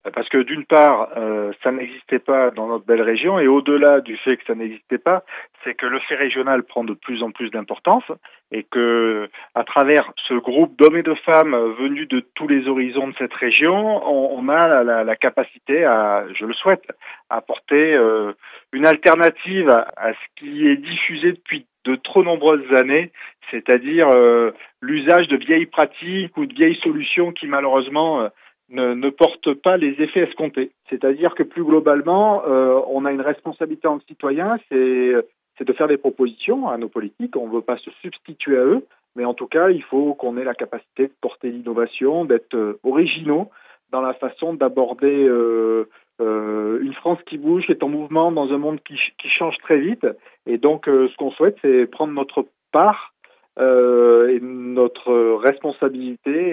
Parce que d'une part, ça n'existait pas dans notre belle région, et au-delà du fait que ça n'existait pas, c'est que le fait régional prend de plus en plus d'importance, et que à travers ce groupe d'hommes et de femmes venus de tous les horizons de cette région, on a la capacité à, je le souhaite, à apporter une alternative à ce qui est diffusé depuis de trop nombreuses années, c'est-à-dire l'usage de vieilles pratiques ou de vieilles solutions qui malheureusement ne portent pas les effets escomptés. C'est-à-dire que plus globalement, on a une responsabilité en citoyen, c'est de faire des propositions à nos politiques. On ne veut pas se substituer à eux, mais en tout cas, il faut qu'on ait la capacité de porter l'innovation, d'être originaux dans la façon d'aborder une France qui bouge, qui est en mouvement dans un monde qui change très vite. Et donc, ce qu'on souhaite, c'est prendre notre part et notre responsabilité